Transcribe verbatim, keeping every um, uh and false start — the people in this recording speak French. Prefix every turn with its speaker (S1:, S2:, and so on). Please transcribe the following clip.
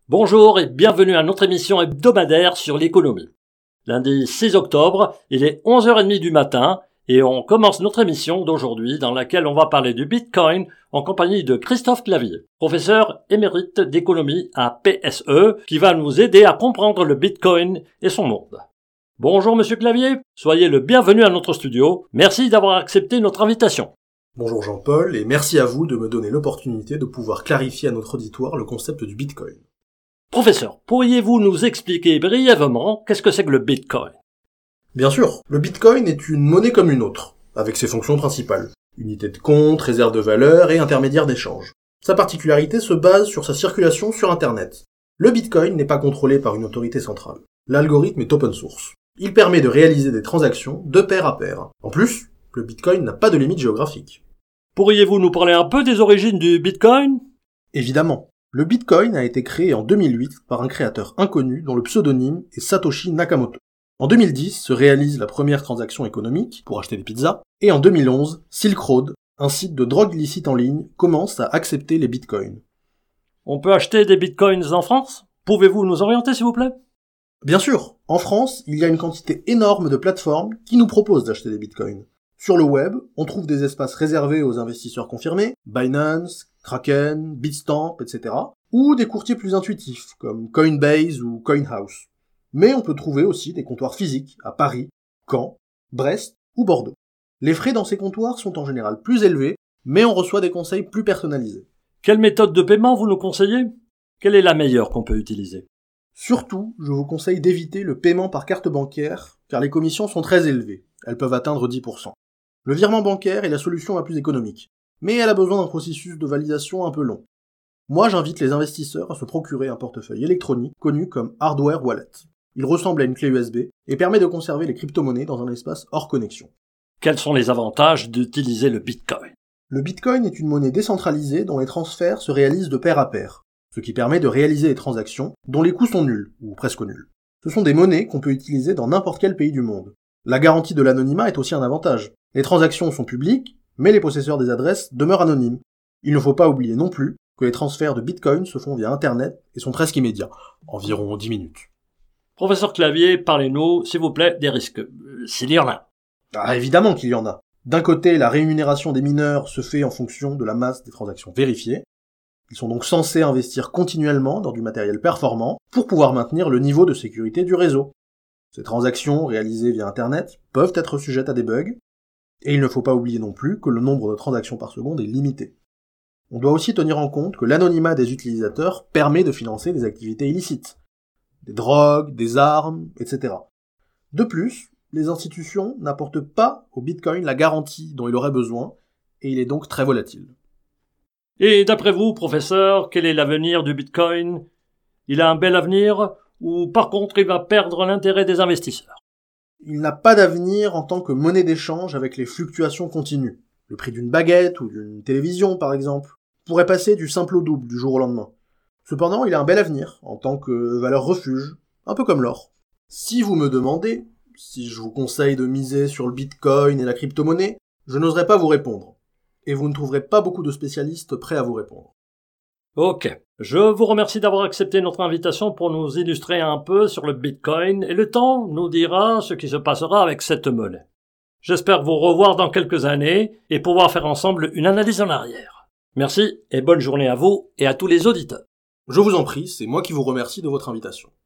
S1: Bonjour et bienvenue à notre émission hebdomadaire sur l'économie. Lundi six octobre, il est onze heures trente du matin et on commence notre émission d'aujourd'hui dans laquelle on va parler du Bitcoin en compagnie de Christophe Clavier, professeur émérite d'économie à P S E, qui va nous aider à comprendre le Bitcoin et son monde. Bonjour Monsieur Clavier, soyez le bienvenu à notre studio. Merci d'avoir accepté notre invitation.
S2: Bonjour Jean-Paul, et merci à vous de me donner l'opportunité de pouvoir clarifier à notre auditoire le concept du Bitcoin.
S1: Professeur, pourriez-vous nous expliquer brièvement qu'est-ce que c'est que le Bitcoin ?
S2: Bien sûr, le Bitcoin est une monnaie comme une autre, avec ses fonctions principales. Unité de compte, réserve de valeur et intermédiaire d'échange. Sa particularité se base sur sa circulation sur Internet. Le Bitcoin n'est pas contrôlé par une autorité centrale. L'algorithme est open source. Il permet de réaliser des transactions de pair à pair. En plus, le Bitcoin n'a pas de limite géographique.
S1: Pourriez-vous nous parler un peu des origines du Bitcoin ?
S2: Évidemment. Le Bitcoin a été créé en deux mille huit par un créateur inconnu dont le pseudonyme est Satoshi Nakamoto. En deux mille dix se réalise la première transaction économique pour acheter des pizzas, et en deux mille onze, Silk Road, un site de drogue illicite en ligne, commence à accepter les bitcoins.
S1: On peut acheter des bitcoins en France ? Pouvez-vous nous orienter s'il vous plaît ?
S2: Bien sûr, en France, il y a une quantité énorme de plateformes qui nous proposent d'acheter des bitcoins. Sur le web, on trouve des espaces réservés aux investisseurs confirmés, Binance, Kraken, Bitstamp, et cetera, ou des courtiers plus intuitifs, comme Coinbase ou CoinHouse. Mais on peut trouver aussi des comptoirs physiques à Paris, Caen, Brest ou Bordeaux. Les frais dans ces comptoirs sont en général plus élevés, mais on reçoit des conseils plus personnalisés.
S1: Quelle méthode de paiement vous nous conseillez ? Quelle est la meilleure qu'on peut utiliser ?
S2: Surtout, je vous conseille d'éviter le paiement par carte bancaire, car les commissions sont très élevées. Elles peuvent atteindre dix pour cent. Le virement bancaire est la solution la plus économique, mais elle a besoin d'un processus de validation un peu long. Moi, j'invite les investisseurs à se procurer un portefeuille électronique connu comme hardware wallet. Il ressemble à une clé U S B et permet de conserver les crypto-monnaies dans un espace hors connexion.
S1: Quels sont les avantages d'utiliser le Bitcoin ?
S2: Le Bitcoin est une monnaie décentralisée dont les transferts se réalisent de pair à pair, ce qui permet de réaliser des transactions dont les coûts sont nuls, ou presque nuls. Ce sont des monnaies qu'on peut utiliser dans n'importe quel pays du monde. La garantie de l'anonymat est aussi un avantage. Les transactions sont publiques, mais les possesseurs des adresses demeurent anonymes. Il ne faut pas oublier non plus que les transferts de Bitcoin se font via Internet et sont presque immédiats, environ dix minutes.
S1: Professeur Clavier, parlez-nous, s'il vous plaît, des risques, euh, s'il y en a.
S2: Ah, évidemment qu'il y en a. D'un côté, la rémunération des mineurs se fait en fonction de la masse des transactions vérifiées. Ils sont donc censés investir continuellement dans du matériel performant pour pouvoir maintenir le niveau de sécurité du réseau. Ces transactions réalisées via Internet peuvent être sujettes à des bugs, et il ne faut pas oublier non plus que le nombre de transactions par seconde est limité. On doit aussi tenir en compte que l'anonymat des utilisateurs permet de financer des activités illicites, des drogues, des armes, et cetera. De plus, les institutions n'apportent pas au Bitcoin la garantie dont il aurait besoin, et il est donc très volatile.
S1: Et d'après vous, professeur, quel est l'avenir du Bitcoin ? Il a un bel avenir, ou par contre il va perdre l'intérêt des investisseurs ?
S2: Il n'a pas d'avenir en tant que monnaie d'échange avec les fluctuations continues. Le prix d'une baguette ou d'une télévision, par exemple, pourrait passer du simple au double du jour au lendemain. Cependant, il a un bel avenir en tant que valeur refuge, un peu comme l'or. Si vous me demandez si je vous conseille de miser sur le Bitcoin et la crypto-monnaie, je n'oserais pas vous répondre. Et vous ne trouverez pas beaucoup de spécialistes prêts à vous répondre.
S1: Ok. Je vous remercie d'avoir accepté notre invitation pour nous illustrer un peu sur le Bitcoin et le temps nous dira ce qui se passera avec cette monnaie. J'espère vous revoir dans quelques années et pouvoir faire ensemble une analyse en arrière. Merci et bonne journée à vous et à tous les auditeurs.
S2: Je vous en prie, c'est moi qui vous remercie de votre invitation.